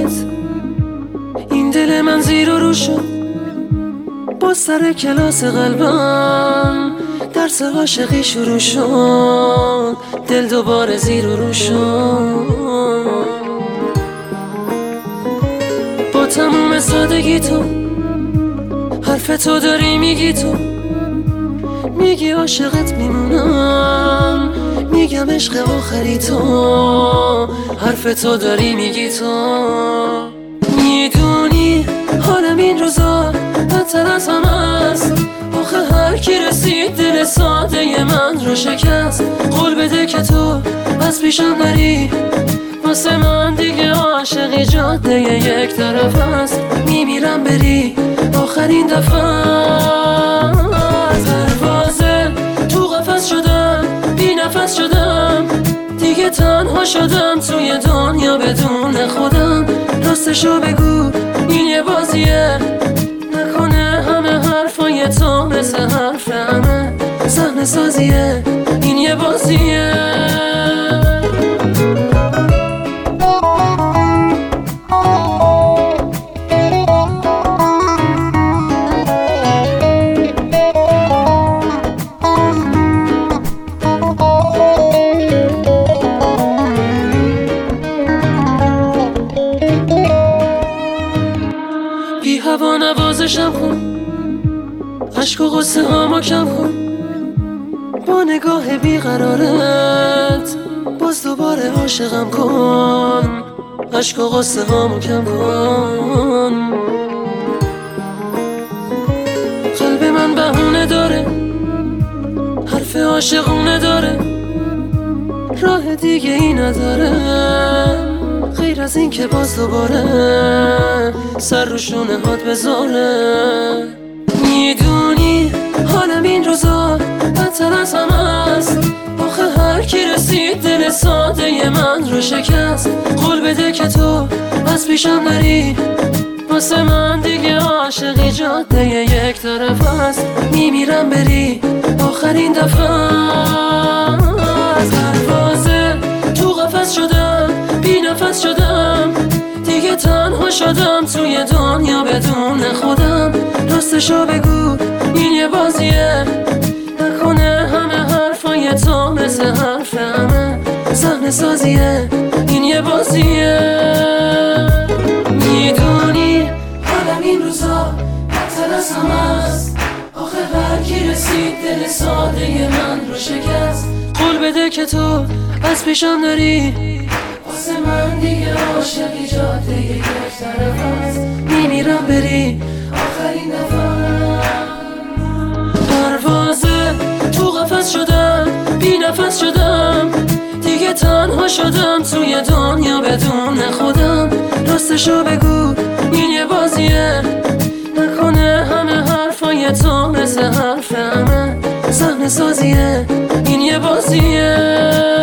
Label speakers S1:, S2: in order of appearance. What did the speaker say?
S1: اومد این دل من زیر و رو شد، با سر کلاس قلبم درس عاشقی شروع شد، دل دوباره زیر و رو شد. با تموم سادگی تو حرف تو داری میگی، تو میگی عاشقت میمونم، میگم عشق آخری تو، حرف تو داری میگی تو. میدونی حالم این روزا بدتر از همه است، آخه هر کی رسید دل ساده من رو شکست. قول بده که تو از پیشم نری، واسه من دیگه عاشقی جاده یک طرف است. میمیرم بری آخرین دفعه، پروازه تو قفس شدم، بی نفس شدم، دیگه تنها شدم توی دنیا بدون خودم. راستشو بگو این یه بازیه، نکنه همه حرفای تو مثل حرف همه صحنه سازیه، این یه بازیه. بی هوا نوازشم کن، عشق و غصه هامو کم کن، با نگاه بیقرارت باز دوباره عاشقم کن، عشق و غصه هامو کم کن. قلب من بهونه داره، حرف عاشقونه داره، راه دیگه ای نداره غیر از این که باز دوباره سر رو شونه هات بذاره. میدونی حالم این روزا بدتر از همه است، آخه هر کی رسید دل ساده من رو شکست. قول بده که تو از پیشم نری، واسه من دیگه عاشقی جاده یک طرف است. میمیرم بری آخرین دفعه، پروازه تو قفس شدم، بی نفس شدم، دیگه تنها شدم توی دنیا بدون خودم. راستشو بگو این یه بازیه، نکنه همه حرفای تو مثل حرف همه صحنه سازیه، این یه بازیه. میدونی حالم این روزا بدتر از همه است، آخه هر کی رسید دل ساده من رو شکست. قول بده که تو از پیشم نری، واسه من دیگه عاشقی جاده یک طرف است. میمیرم بری آخرین دفعه، پروازه تو قفس شدم، بی نفس شدم، دیگه تنها شدم توی دنیا بدون خودم. راستشو بگو این یه بازیه، نکنه همه حرفای تو مثل حرف همه صحنه سازیه، این یه بازیه.